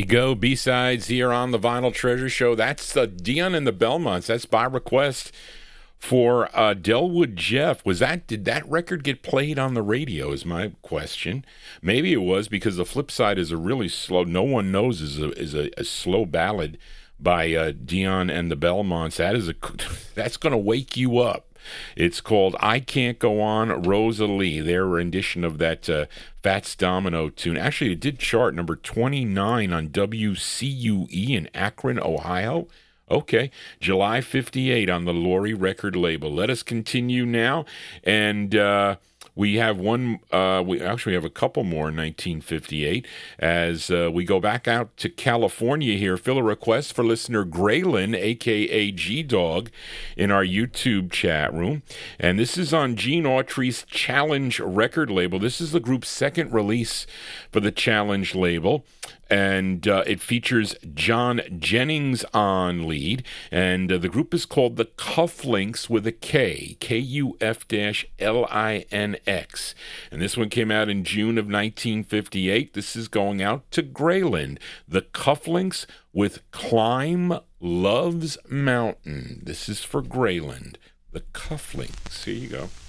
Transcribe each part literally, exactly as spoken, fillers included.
go. B-sides here on the Vinyl Treasure Show. That's uh, Dion and the Belmonts. That's by request for uh, Delwood Jeff. Was that, did that record get played on the radio is my question. Maybe it was, because the flip side is a really slow, No One Knows is a, is a, a slow ballad by uh, Dion and the Belmonts. That is a, that's going to wake you up. It's called I Can't Go On, Rosalie, their rendition of that uh, Fats Domino tune. Actually, it did chart number twenty-nine on W C U E in Akron, Ohio. Okay, July fifty-eight on the Laurie record label. Let us continue now, and uh, we have one, uh, we actually have a couple more in nineteen fifty-eight as uh, we go back out to California here. Fill a request for listener Graylin, a k a. G-Dog, in our YouTube chat room. And this is on Gene Autry's Challenge record label. This is the group's second release for the Challenge label. And uh, it features John Jennings on lead, and uh, the group is called the Cufflinks with a K, K U F L I N X. And this one came out in June of nineteen fifty-eight. This is going out to Grayland. The Cufflinks with Climb Love's Mountain. This is for Grayland. The Cufflinks. Here you go.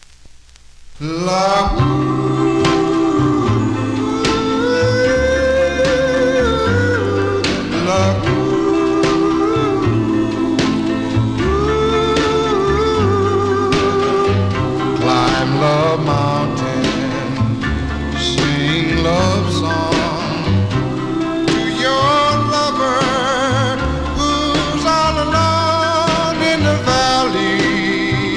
Love. Climb love mountain, sing love song to your lover who's all alone in the valley,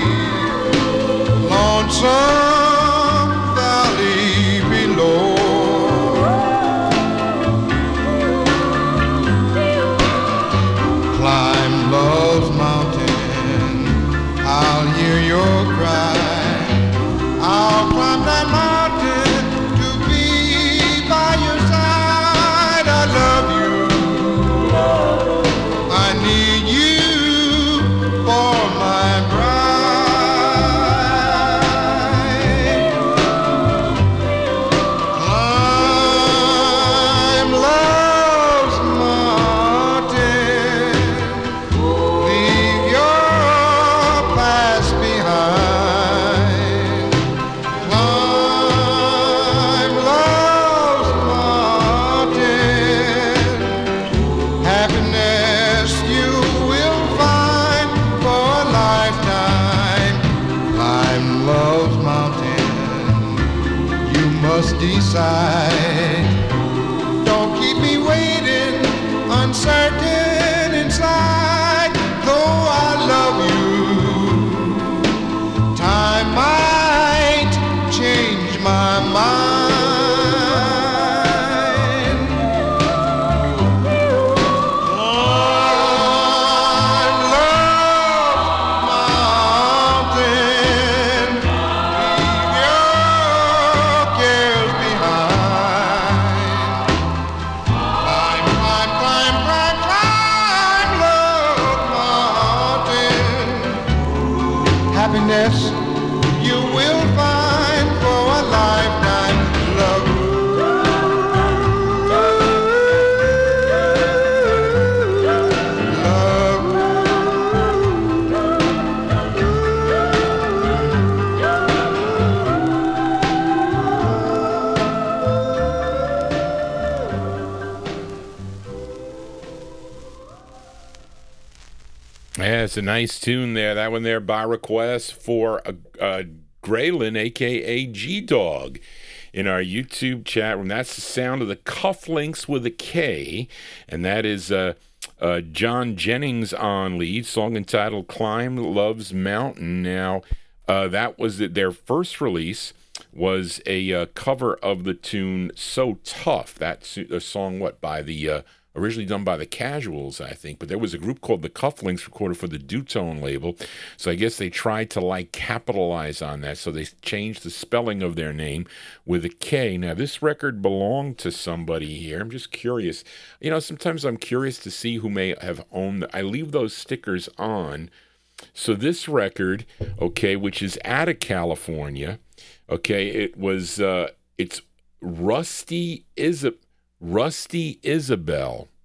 lonesome valley below. Climb love's mountain, I'll hear your cry. I'll climb that mountain to be by your side. I love you, I need you for my bride. Climb love's mountain, leave your past behind. Climb love's mountain, happiness you will find for a lifetime. Climb love's mountain, you must decide. Don't keep me waiting, uncertain inside. Though I love you, time might change my mind. Climb love's mountain, leave your cares behind. Climb, climb, climb, climb, climb love's mountain. Happiness you will find for a lifetime. Love. Yeah, it's a nice tune there. That one there by request for uh, uh, Graylin, a k a. G-Dog, in our YouTube chat room. That's the sound of the Cufflinks with a K, and that is uh, uh, John Jennings on lead, song entitled Climb Love's Mountain. Now, uh, that was the, their first release, was a uh, cover of the tune So Tough. That's a song, what, by the... Uh, originally done by the Casuals, I think, but there was a group called the Cufflinks recorded for the Dutone label, so I guess they tried to, like, capitalize on that, so they changed the spelling of their name with a K. Now, this record belonged to somebody here. I'm just curious. You know, sometimes I'm curious to see who may have owned the, I leave those stickers on. So this record, okay, which is out of California, okay, it was, uh, it's Rusty Isabel. Rusty Isabel,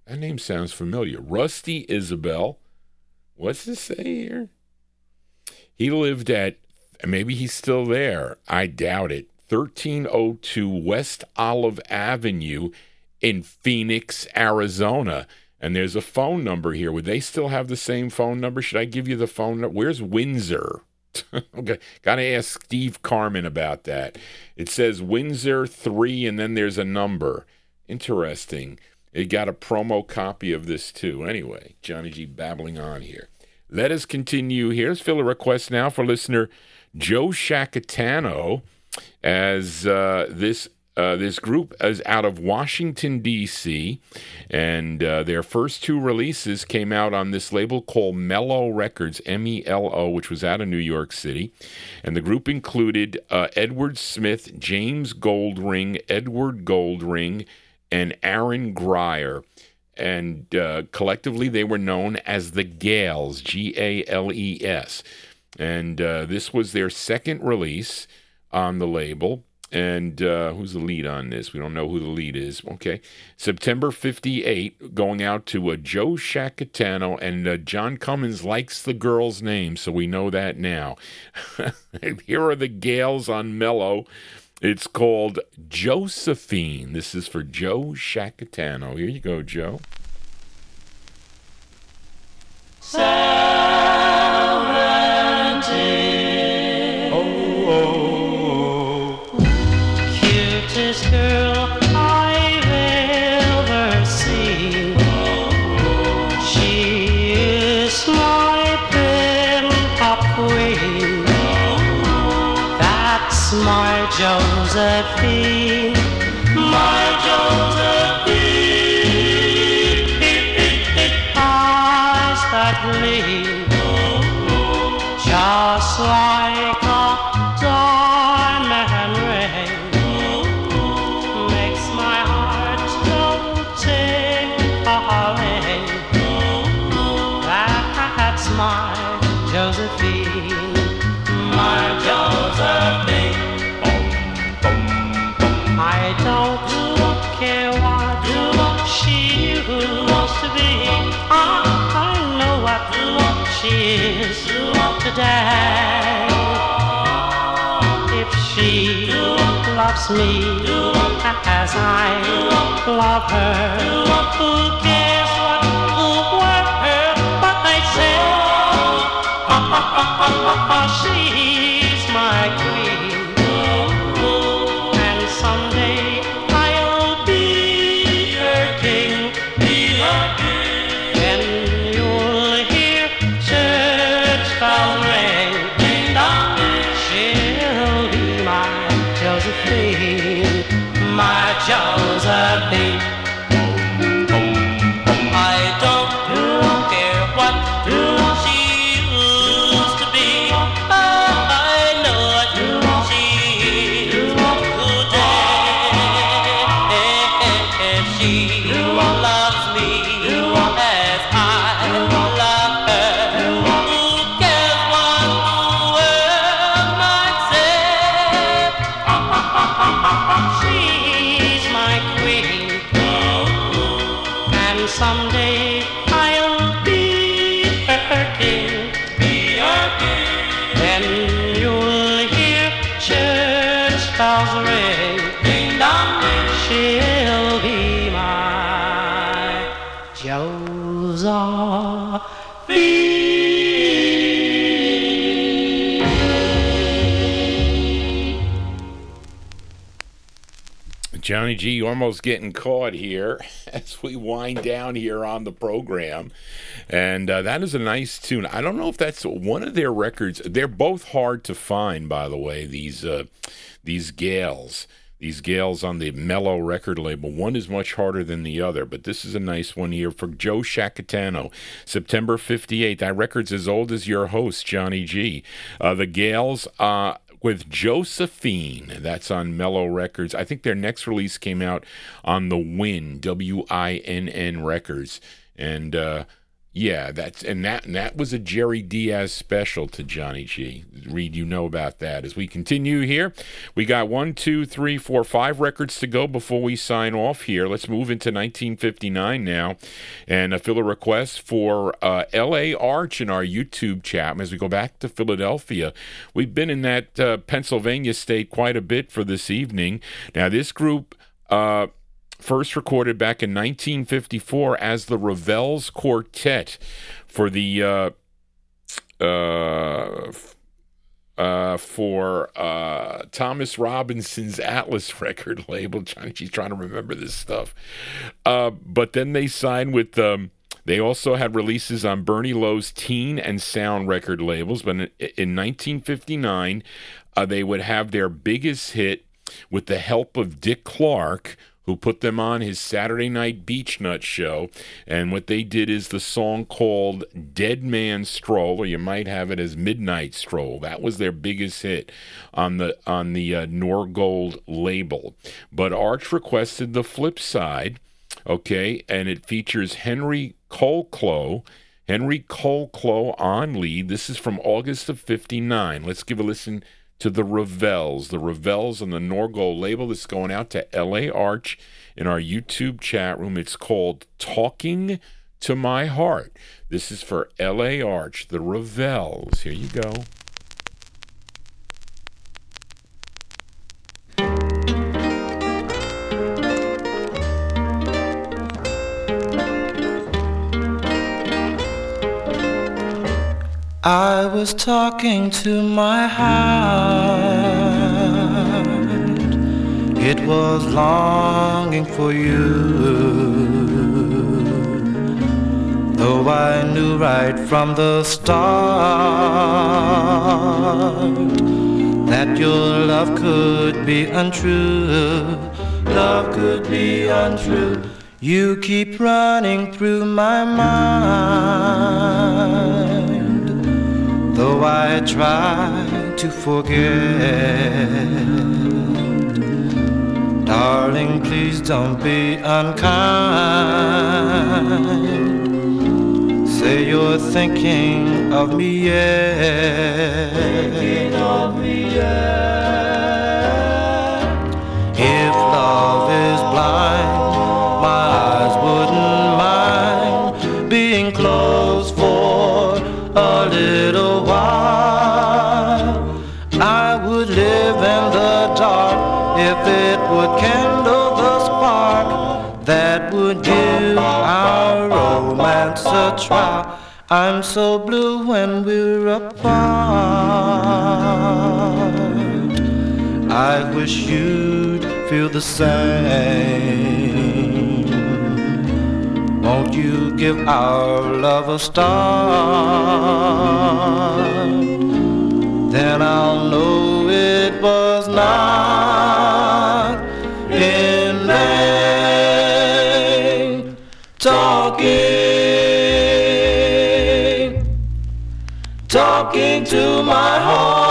That name sounds familiar. Rusty Isabel. What's this say here? He lived at, maybe he's still there. I doubt it. thirteen oh two West Olive Avenue in Phoenix, Arizona. And there's a phone number here. Would they still have the same phone number? Should I give you the phone number? Where's Windsor? Okay, got to ask Steve Carmen about that. It says Windsor three, and then there's a number. Interesting. It got a promo copy of this, too. Anyway, Johnny G babbling on here. Let us continue. Here's fill a request now for listener Joe Shacatano, as uh, this uh, this group is out of Washington, D C, and uh, their first two releases came out on this label called Mellow Records, M E L O, which was out of New York City. And the group included uh, Edward Smith, James Goldring, Edward Goldring, and Aaron Grier. And uh, collectively, they were known as the Gales, G A L E S. And uh, this was their second release on the label. And uh, who's the lead on this? We don't know who the lead is. Okay. September fifty-eight, going out to uh, Joe Shacatano. And uh, John Cummins likes the girl's name, so we know that now. Here are the Gales on Mellow. It's called Josephine. This is for Joe Shacatano. Here you go, Joe. Seventeen. Oh, oh, oh. Cutest girl I've ever seen. Oh, she is my pin-up queen. Oh, that's my Josephine, my Josephine. Eyes that gleam, just like a diamond ring, makes my heart go ting-a-ling. That's my Josephine, my Josephine. I don't care what she used to be. I know what she is today. If she loves me as I love her, who cares what the world might say? She's my queen. Someday I'll be her king, be her king. Then you'll hear church bells ring, ding dong. She'll be my Josephine, my Josephine. I don't care what she used to be. I know what she is today. She loves me as I love her. Who cares what the world might say? She's my queen, and someday I'll be her king. Be her king. Then you'll hear church bells ring, ding dong. She'll be my Josephine. Johnny G, almost getting caught here as we wind down here on the program. And uh, that is a nice tune. I don't know if that's one of their records. They're both hard to find, by the way, these uh, these Gales. These Gales on the Mellow record label. One is much harder than the other, but this is a nice one here for Joe Shacatano. September fifty-eighth. That record's as old as your host, Johnny G. Uh, the Gales uh, with Josephine. That's on Mellow Records. I think their next release came out on the Win, W I N N Records. And uh, Yeah, that's and that and that was a Jerry Diaz special to Johnny G. Reed, you know about that. As we continue here, we got one, two, three, four, five records to go before we sign off here. Let's move into nineteen fifty-nine now, and I fill a request for uh, L A Arch in our YouTube chat. As we go back to Philadelphia, we've been in that uh, Pennsylvania state quite a bit for this evening. Now, this group. Uh, First recorded back in nineteen fifty-four as the Revels Quartet for the uh, uh, uh, for uh, Thomas Robinson's Atlas record label. She's trying to remember this stuff, uh, but then they signed with. Um, they also had releases on Bernie Lowe's Teen and Sound record labels, but in, in nineteen fifty-nine, uh, they would have their biggest hit with the help of Dick Clark, who put them on his Saturday Night Beach Nut show. And what they did is the song called Dead Man Stroll, or you might have it as Midnight Stroll. That was their biggest hit on the on the uh, Norgold label. But Arch requested the flip side, okay, and it features Henry Colclough, Henry Colclough on lead. This is from August of fifty-nine. Let's give a listen to the Revels. The Revels on the Norgold label. This is going out to L A Arch in our YouTube chat room. It's called Talking to My Heart. This is for L A Arch, the Revels. Here you go. I was talking to my heart. It was longing for you, though I knew right from the start that your love could be untrue. Love could be untrue. You keep running through my mind, though I try to forget. Darling, please don't be unkind. Say you're thinking of me, yeah. Thinking of me, yeah. If love is blind, my eyes wouldn't mind being closed for a little while. I would live in the dark if it would kindle the spark that would give our romance a try. I'm so blue when we're apart. I wish you'd feel the same. Won't you give our love a start? Then I'll know it was not in vain. Talking, talking to my heart.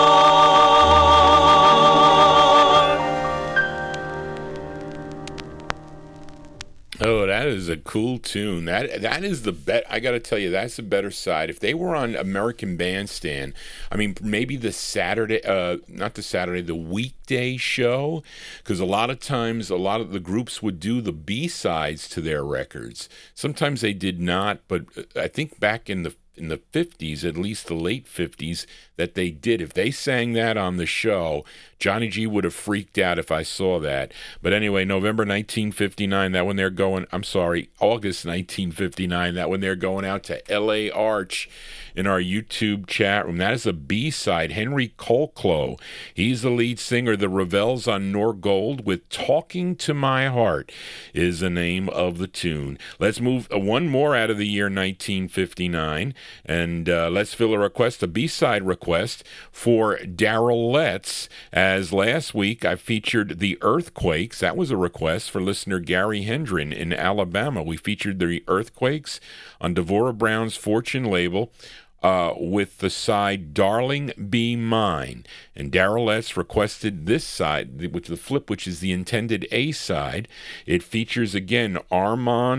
Oh, that is a cool tune. That that is the bet. I got to tell you, that's the better side. If they were on American Bandstand, I mean, maybe the Saturday, uh, not the Saturday, the weekday show, because a lot of times, a lot of the groups would do the B sides to their records. Sometimes they did not, but I think back in the in the fifties, at least the late fifties, that they did. If they sang that on the show, Johnny G would have freaked out if I saw that. But anyway, November nineteen fifty-nine, that one they're going, I'm sorry, August nineteen fifty-nine, that one they're going out to L A Arch in our YouTube chat room. That is a B-side, Henry Colclough. He's the lead singer, the Revels on Norgold with Talking to My Heart is the name of the tune. Let's move uh, one more out of the year nineteen fifty-nine, and uh, let's fill a request, a B-side request for Darrell Letts. As last week I featured the Earthquakes. That was a request for listener Gary Hendren in Alabama. We featured the Earthquakes on Devorah Brown's Fortune label uh, with the side Darling Be Mine. And Darrell Letts requested this side, which the flip, which is the intended A side. It features again Armand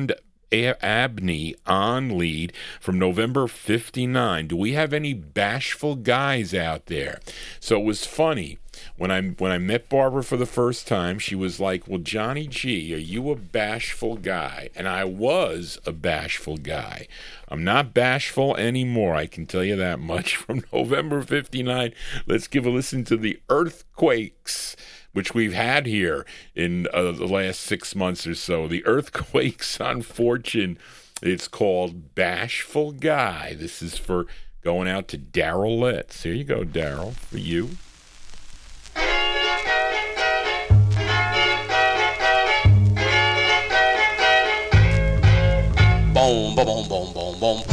A- Abney on lead from November fifty-nine. Do we have any bashful guys out there? So it was funny. When I when I met Barbara for the first time, she was like, well, Johnny G, are you a bashful guy? And I was a bashful guy. I'm not bashful anymore, I can tell you that much. From November fifty-nine, let's give a listen to the Earthquakes, which we've had here in uh, the last six months or so. The Earthquakes on Fortune. It's called Bashful Guy. This is for going out to Daryl Letts. Here you go, Daryl, for you. Boom, boom, boom, boom, boom, boom.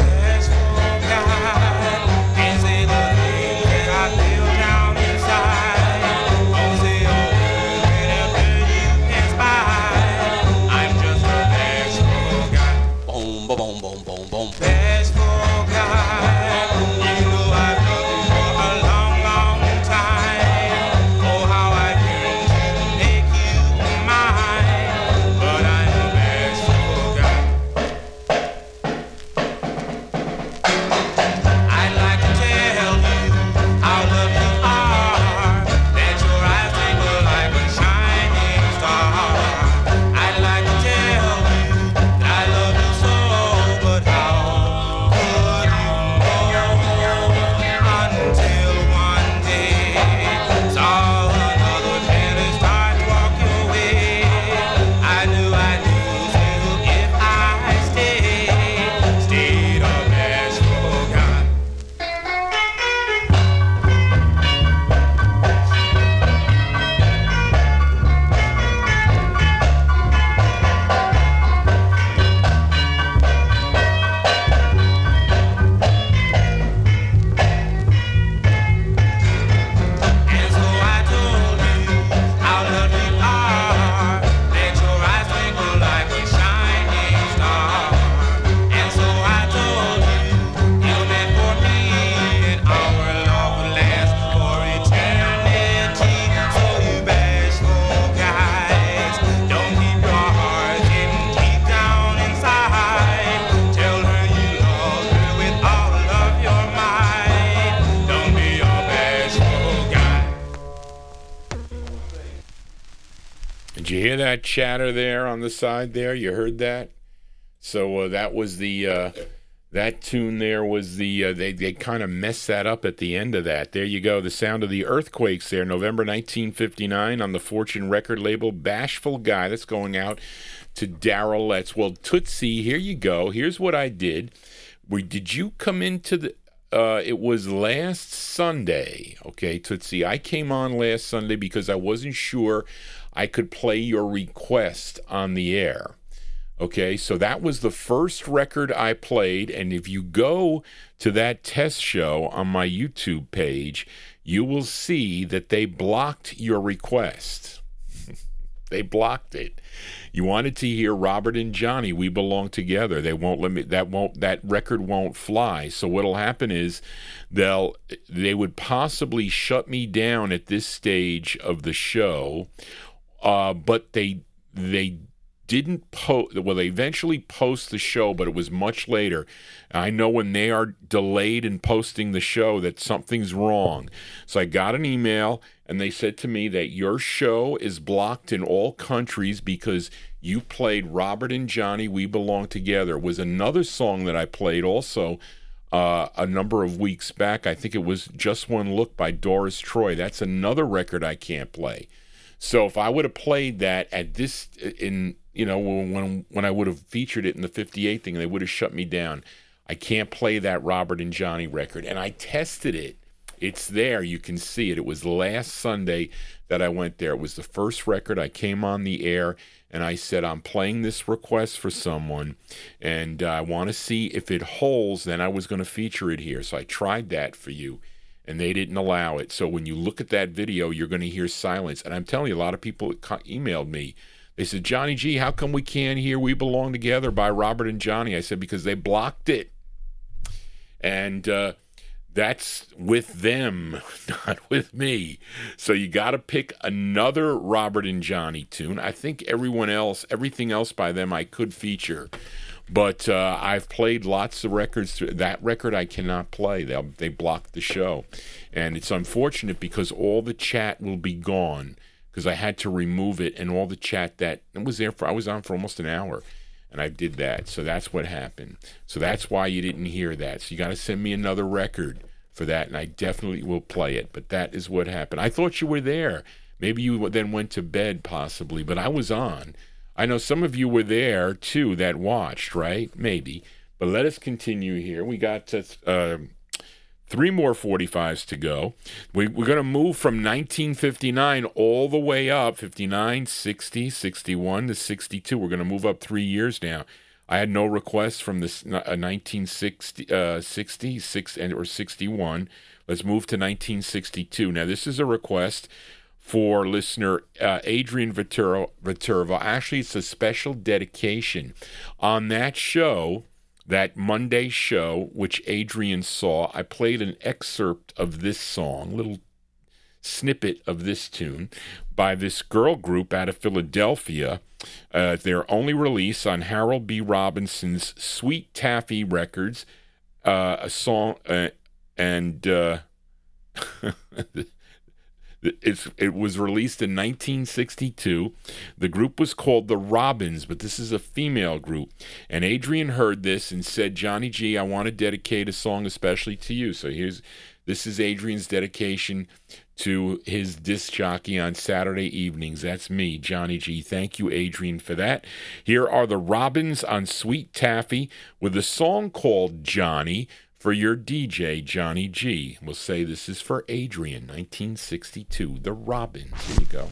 Did you hear that chatter there on the side there? You heard that? So uh, that was the uh, that tune there was the uh, they they kind of messed that up at the end of that. There you go, the sound of the Earthquakes there, November nineteen fifty-nine on the Fortune record label. Bashful Guy. That's going out to Daryl Letts. Well, Tootsie, here you go. Here's what I did. We did you come into the? Uh, it was last Sunday, okay, Tootsie. I came on last Sunday because I wasn't sure I could play your request on the air. Okay, so that was the first record I played, and if you go to that test show on my YouTube page, you will see that they blocked your request. They blocked it. You wanted to hear Robert and Johnny, We Belong Together. They won't let me, that won't that record won't fly. So what'll happen is they'll they would possibly shut me down at this stage of the show, uh, but they they didn't post. Well, they eventually post the show, but it was much later. I know when they are delayed in posting the show that something's wrong. So I got an email, and they said to me that your show is blocked in all countries because you played Robert and Johnny, We Belong Together. It was another song that I played also uh, a number of weeks back. I think it was Just One Look by Doris Troy. That's another record I can't play. So if I would have played that at this, in you know, when when I would have featured it in the fifty-eight thing, they would have shut me down. I can't play that Robert and Johnny record. And I tested it. It's there. You can see it. It was last Sunday that I went there. It was the first record. I came on the air, and I said, I'm playing this request for someone, and uh, I want to see if it holds. Then I was going to feature it here. So I tried that for you, and they didn't allow it. So when you look at that video, you're going to hear silence. And I'm telling you, a lot of people emailed me. They said, Johnny G, how come we can't hear We Belong Together by Robert and Johnny? I said, because they blocked it. And uh, that's with them, not with me. So you got to pick another Robert and Johnny tune. I think everyone else, everything else by them I could feature. But uh, I've played lots of records. That record I cannot play. They they blocked the show. And it's unfortunate because all the chat will be gone because I had to remove it, and all the chat that it was there for, I was on for almost an hour, and I did that. So that's what happened. So that's why you didn't hear that. So you got to send me another record for that, and I definitely will play it. But that is what happened. I thought you were there. Maybe you then went to bed possibly, but I was on. I know some of you were there too that watched, right? Maybe. But let us continue here. We got uh, uh, three more forty-fives to go. We, we're going to move from nineteen fifty-nine all the way up, fifty-nine, sixty, sixty-one to sixty-two. We're going to move up three years now. I had no requests from this uh, nineteen sixty, uh, sixty, six, and, or sixty-one. Let's move to nineteen sixty-two. Now, this is a request for listener uh, Adrian Viterbo. Actually, it's a special dedication. On that show, that Monday show, which Adrian saw, I played an excerpt of this song, little snippet of this tune, by this girl group out of Philadelphia. Uh, their only release on Harold B. Robinson's Sweet Taffy Records, uh, a song, uh, and... Uh, It's, it was released in nineteen sixty-two. The group was called the Robins, but this is a female group. And Adrian heard this and said, Johnny G, I want to dedicate a song especially to you. So here's this is Adrian's dedication to his disc jockey on Saturday evenings. That's me, Johnny G. Thank you, Adrian, for that. Here are the Robins on Sweet Taffy with a song called Johnny, for your D J, Johnny G. We'll say this is for Adrian, nineteen sixty-two, The Robins. Here you go.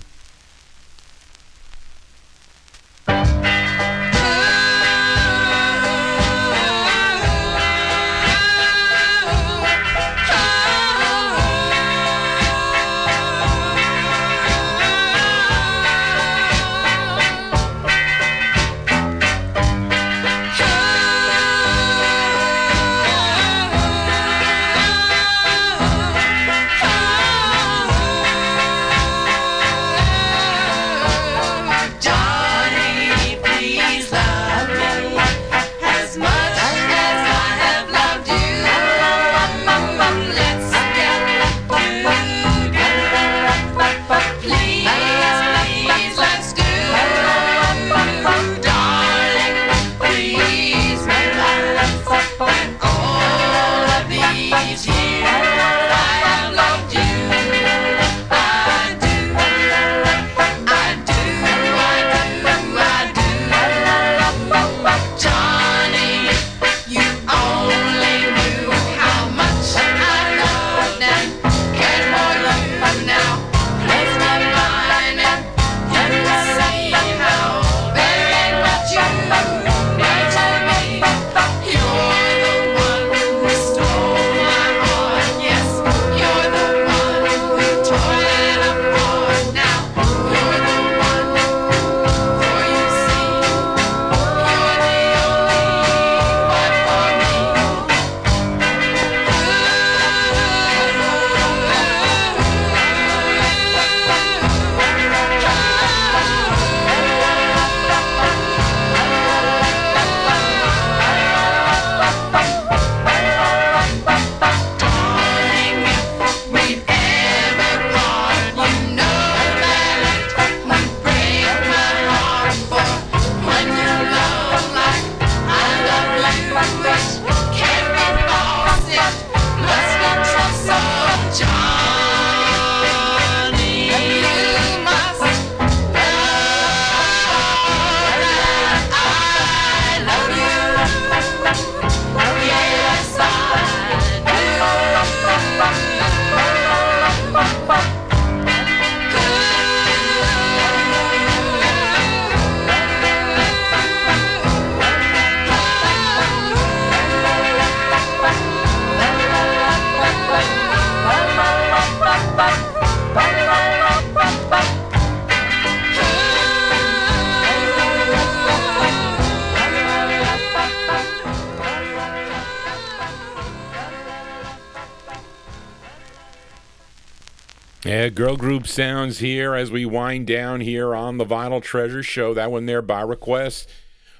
Yeah, girl group sounds here as we wind down here on the Vinyl Treasure Show. That one there by request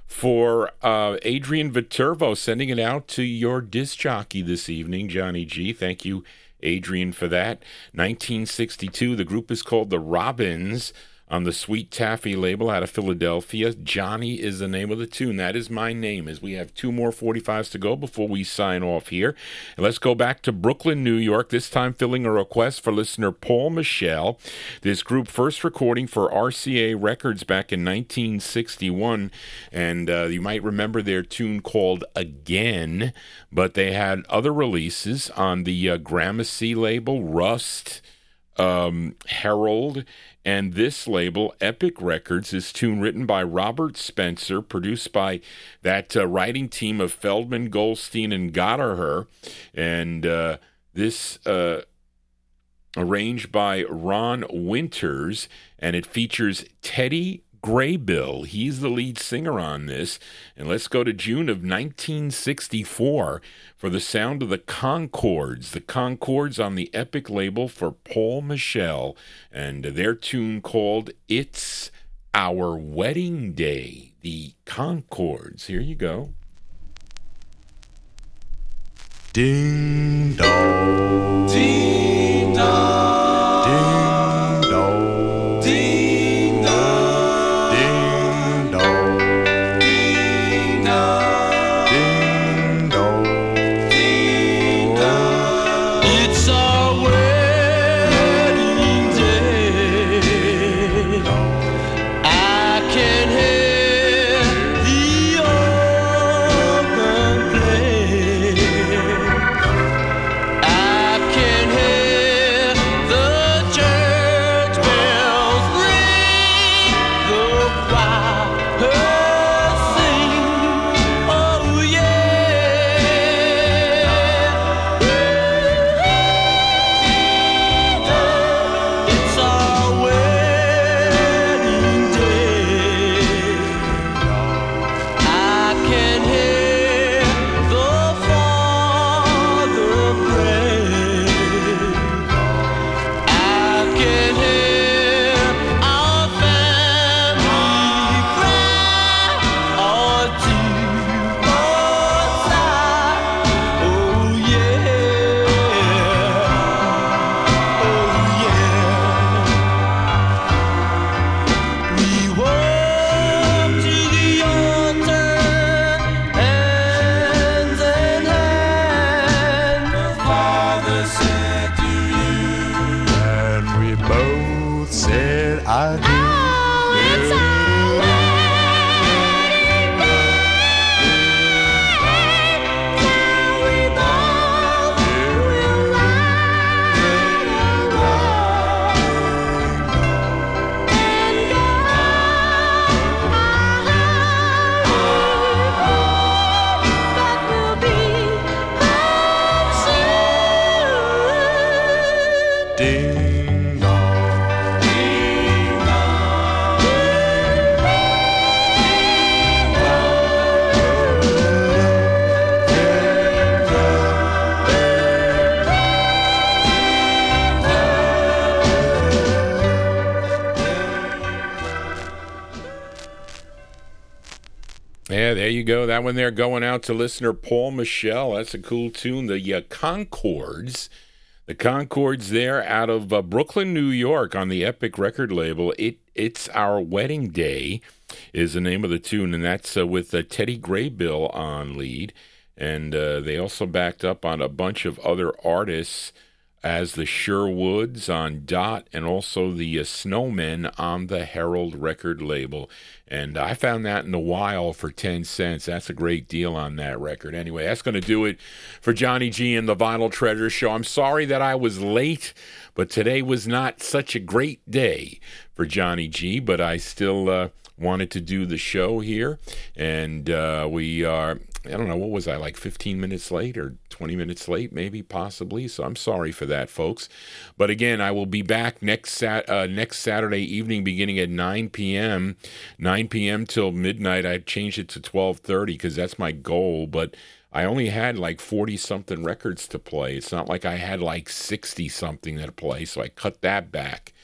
for uh, Adrian Viterbo, sending it out to your disc jockey this evening, Johnny G. Thank you, Adrian, for that. nineteen sixty-two, the group is called the Robins on the Sweet Taffy label out of Philadelphia. Johnny is the name of the tune. That is my name, as we have two more forty-fives to go before we sign off here. And let's go back to Brooklyn, New York, this time filling a request for listener Paul Michel. This group first recording for R C A Records back in nineteen sixty-one, and uh, you might remember their tune called Again, but they had other releases on the uh, Gramercy label, Rust, um, Herald, and this label, Epic Records, is tune written by Robert Spencer, produced by that uh, writing team of Feldman, Goldstein, and Gotterher, and uh, this uh, arranged by Ron Winters, and it features Teddy Graybill. He's the lead singer on this. And let's go to June of nineteen sixty-four for the sound of the Concords. The Concords on the Epic label for Paul Michel, and their tune called It's Our Wedding Day. The Concords. Here you go. Ding dong. Ding dong. Ding dong. Ding dong. Ding dong. Ding dong. Ding dong. Ding dong. It's our wedding day. I can hear the organ play. I can hear the church bells ring, the choir sing. Oh yeah, it's our wedding day. I can hear the Father pray. I can hear our family cry, or deep or sigh. Oh yeah, oh yeah. We walk to the altar, hands in hand. The Father said to you, And we both said I do. it's our wedding day. Now we both will lie away and go. That will be home soon. Ding dong. Ding dong. Yeah, there you go. That one there going out to listener Paul Michel. That's a cool tune. The uh, Concords. The Concords there out of uh, Brooklyn, New York on the Epic record label. It It's Our Wedding Day is the name of the tune, and that's uh, with uh, Teddy Graybill on lead. And uh, they also backed up on a bunch of other artists as the Sherwoods on Dot, and also the uh, Snowmen on the Herald record label. And I found that in the wild for ten cents. That's a great deal on that record. Anyway, that's going to do it for Johnny G and the Vinyl Treasure Show. I'm sorry that I was late, but today was not such a great day for Johnny G, but I still uh, wanted to do the show here. And uh, we are, I don't know, what was I, like fifteen minutes late or twenty minutes late, maybe, possibly. So I'm sorry for that, folks. But again, I will be back next sat uh, next Saturday evening beginning at nine p.m. nine p.m. till midnight. I changed it to twelve thirty because that's my goal, but I only had like forty-something records to play. It's not like I had like sixty-something to play, so I cut that back.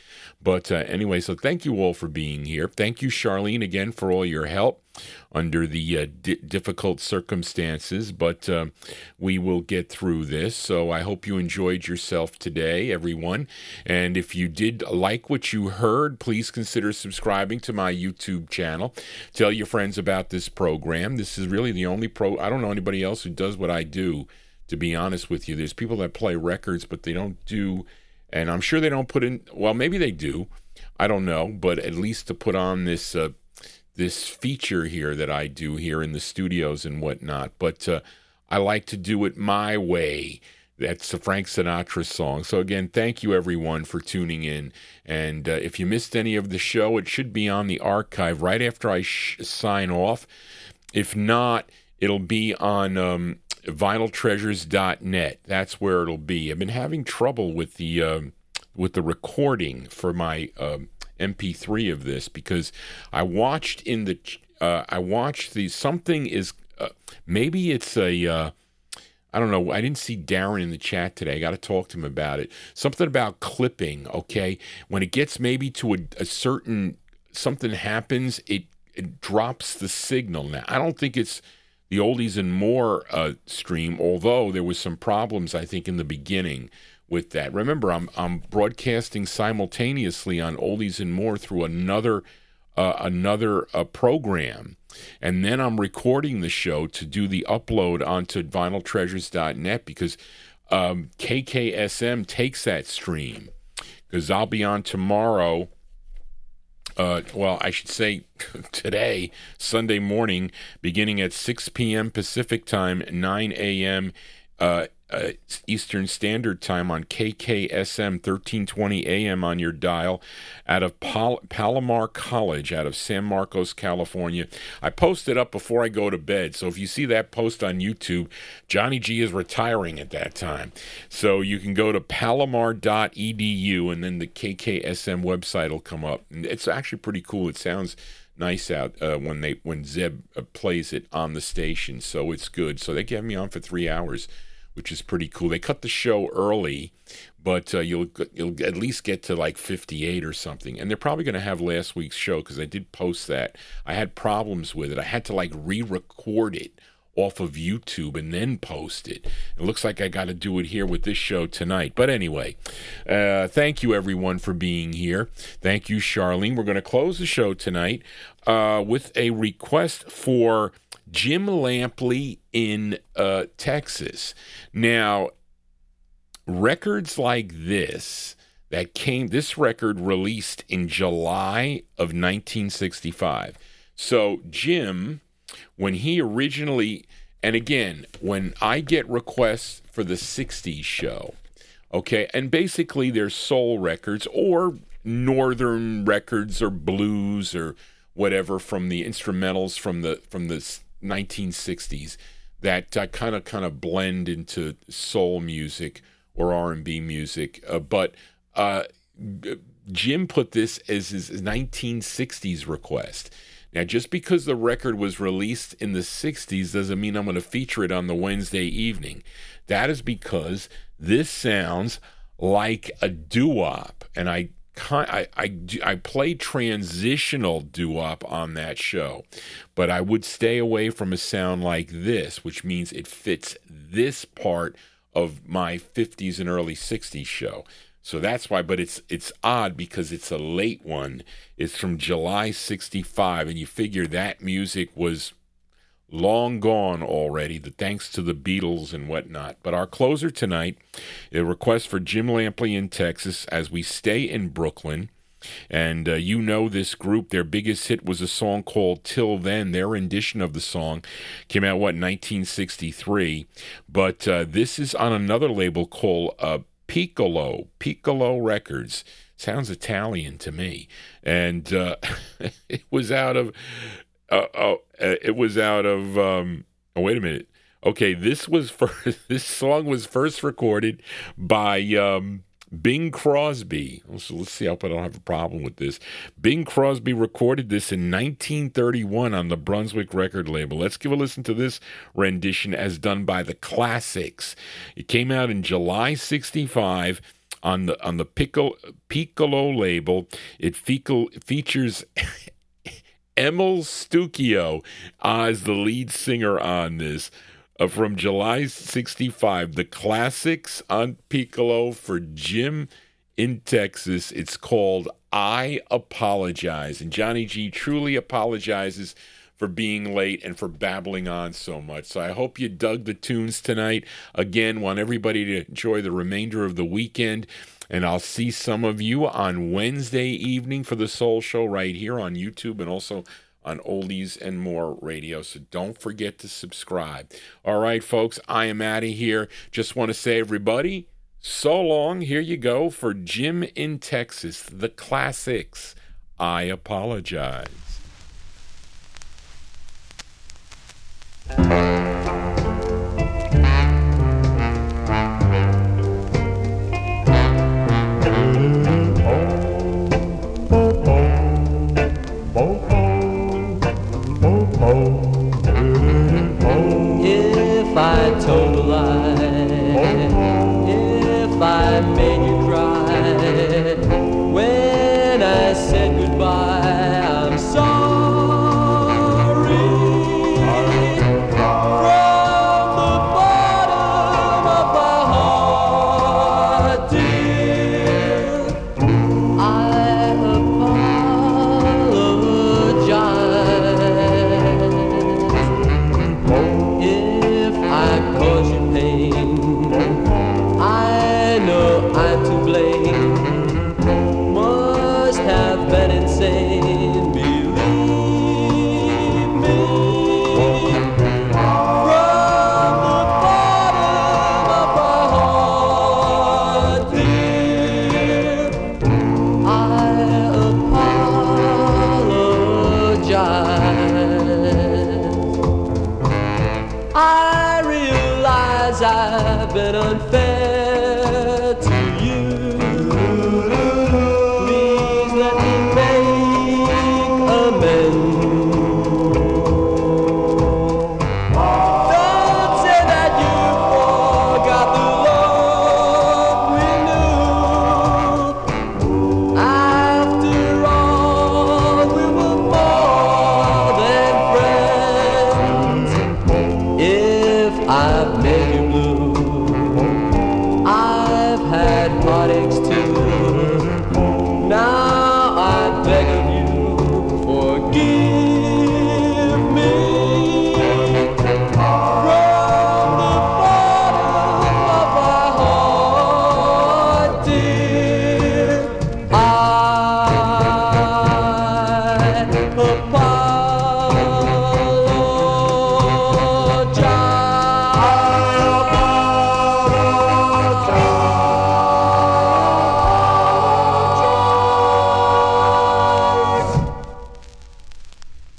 But uh, anyway, so thank you all for being here. Thank you, Charlene, again for all your help under the uh, di- difficult circumstances. But uh, we will get through this. So I hope you enjoyed yourself today, everyone. And if you did like what you heard, please consider subscribing to my YouTube channel. Tell your friends about this program. This is really the only pro. I don't know anybody else who does what I do, to be honest with you. There's people that play records, but they don't do. And I'm sure they don't put in, well, maybe they do. I don't know. But at least to put on this uh, this feature here that I do here in the studios and whatnot. But uh, I like to do it my way. That's a Frank Sinatra song. So again, thank you everyone for tuning in. And uh, if you missed any of the show, it should be on the archive right after I sh- sign off. If not, it'll be on um, vinyl treasures dot net. That's where it'll be. I've been having trouble with the um, with the recording for my um, M P three of this because I watched in the uh, I watched the something is uh, maybe it's a uh, I don't know. I didn't see Darren in the chat today. I got to talk to him about it. Something about clipping. Okay, when it gets maybe to a, a certain something happens, it it drops the signal. Now I don't think it's the Oldies and More uh, stream, although there was some problems, I think, in the beginning with that. Remember, I'm I'm broadcasting simultaneously on Oldies and More through another uh, another uh, program, and then I'm recording the show to do the upload onto vinyl treasures dot net because um, K K S M takes that stream because I'll be on tomorrow. Uh, well, I should say today, Sunday morning, beginning at six p.m. Pacific time, nine a.m. Uh, uh, Eastern Standard Time on K K S M, thirteen twenty a.m. on your dial, out of Pal- Palomar College, out of San Marcos, California. I post it up before I go to bed, so if you see that post on YouTube, Johnny G is retiring at that time. So you can go to palomar dot e d u, and then the K K S M website will come up. And it's actually pretty cool. It sounds nice out uh, when they when Zeb uh, plays it on the station, so it's good. So they kept me on for three hours, which is pretty cool. They cut the show early, but uh, you'll you'll at least get to like fifty-eight or something. And they're probably going to have last week's show because I did post that. I had problems with it. I had to like re-record it off of YouTube and then post it. It looks like I got to do it here with this show tonight. But anyway, uh, thank you everyone for being here. Thank you, Charlene. We're going to close the show tonight uh, with a request for Jim Lampley in uh, Texas. Now, records like this that came, this record released in July of nineteen sixty-five. So Jim, when he originally, and again, when I get requests for the sixties show, okay, and basically they're soul records or northern records or blues or whatever from the instrumentals from the from the nineteen sixties that uh, kind of kind of blend into soul music or R and B music. Uh, but uh, Jim put this as his nineteen sixties request. Now, just because the record was released in the sixties doesn't mean I'm going to feature it on the Wednesday evening. That is because this sounds like a doo-wop, and I I, I, I play transitional doo-wop on that show, but I would stay away from a sound like this, which means it fits this part of my fifties and early sixties show. So that's why, but it's it's odd because it's a late one. It's from July sixty-five, and you figure that music was long gone already, the, thanks to the Beatles and whatnot. But our closer tonight, a request for Jim Lampley in Texas as we stay in Brooklyn. And uh, you know this group, their biggest hit was a song called Till Then. Their rendition of the song came out, what, nineteen sixty-three. But uh, this is on another label called uh, Piccolo, Piccolo Records. Sounds Italian to me. And uh, it was out of... Uh, oh, uh, it was out of. Um, oh, wait a minute. Okay, this was first, this song was first recorded by um, Bing Crosby. So let's see. I hope I don't have a problem with this. Bing Crosby recorded this in nineteen thirty-one on the Brunswick record label. Let's give a listen to this rendition as done by the Classics. It came out in July sixty-five on the on the Piccolo, Piccolo label. It fecal, features Emil Stucchio as the lead singer on this. Uh, from July sixty-five, the classics on Piccolo for Jim in Texas. It's called I Apologize. And Johnny G truly apologizes for being late and for babbling on so much. So I hope you dug the tunes tonight. Again, want everybody to enjoy the remainder of the weekend. And I'll see some of you on Wednesday evening for the Soul Show right here on YouTube and also on Oldies and More Radio. So don't forget to subscribe. All right, folks, I am out of here. Just want to say, everybody, so long. Here you go for Jim in Texas, the classics. I Apologize. If I told a lie, if I made you cry, when I